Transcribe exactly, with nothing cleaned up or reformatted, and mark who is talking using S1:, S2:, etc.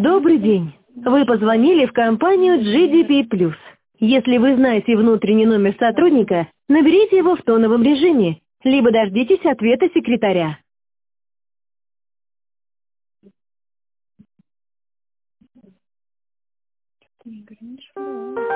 S1: Добрый день. Вы позвонили в компанию джи ди пи плюс. Если вы знаете внутренний номер сотрудника, наберите его в тоновом режиме, либо дождитесь ответа секретаря.
S2: Не говори ничего.